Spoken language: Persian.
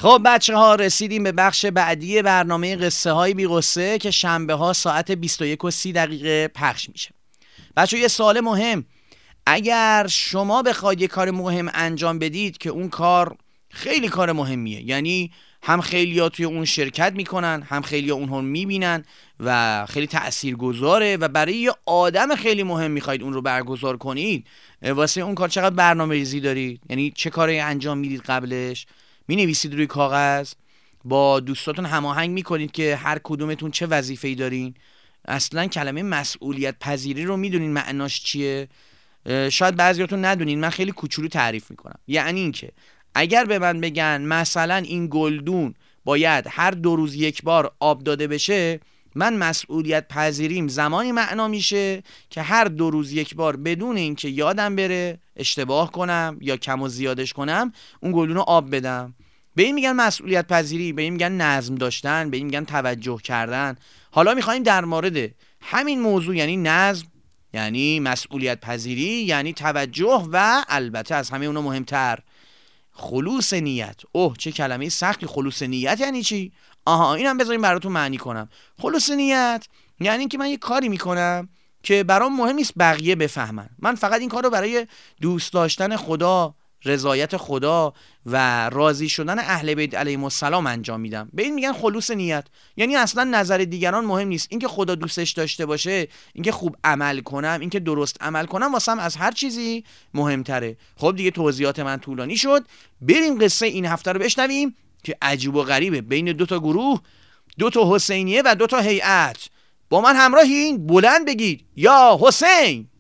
خب بچه ها، رسیدیم به بخش بعدی برنامه قصه های بی قصه که شنبه ها ساعت 21:30 پخش میشه. بچه یه سوال مهم، اگر شما بخواید یه کار مهم انجام بدید که اون کار خیلی کار مهمیه، یعنی هم خیلی‌ها توی اون شرکت میکنن، هم خیلی‌ها اونها میبینن و خیلی تاثیرگذاره و برای یه آدم خیلی مهم میخواید اون رو برگزار کنید، واسه اون کار چقدر برنامه‌ریزی دارید؟ یعنی چه کاری انجام میدید؟ قبلش مینویسید روی کاغذ، با دوستاتون هماهنگ میکنید که هر کدومتون چه وظیفه‌ای دارین؟ اصلا کلمه مسئولیت پذیری رو میدونین معناش چیه؟ شاید بعضیاتون ندونین، من خیلی کوچولو تعریف میکنم. یعنی این که اگر به من بگن مثلا این گلدون باید هر 2 روز یک بار آب داده بشه، من مسئولیت پذیریم زمانی معنا میشه که هر 2 روز یک بار بدون اینکه یادم بره، اشتباه کنم یا کم و زیادش کنم، اون گلدون رو آب بدم. به این میگن مسئولیت پذیری، به این میگن نظم داشتن، به این میگن توجه کردن. حالا میخوایم در مورد همین موضوع، یعنی نظم، یعنی مسئولیت پذیری، یعنی توجه و البته از همه اونا مهمتر خلوص نیت. اوه چه کلمه سختی! خلوص نیت یعنی چی؟ آها، اینم بذاریم براتون معنی کنم. خلوص نیت یعنی اینکه من یه کاری میکنم که برام مهم نیست بقیه بفهمن، من فقط این کار رو برای دوست داشتن خدا، رضایت خدا و راضی شدن اهل بیت علیهم السلام انجام میدم. به این میگن خلوص نیت. یعنی اصلا نظر دیگران مهم نیست، اینکه خدا دوستش داشته باشه، اینکه خوب عمل کنم، اینکه درست عمل کنم، واسم از هر چیزی مهمتره. خب دیگه توضیحات من طولانی شد، بریم قصه این هفته رو بشنویم که عجیب و غریبه، بین 2 تا گروه، 2 تا حسینیه و 2 تا هیئت. با من همراهین؟ بلند بگید یا حسین.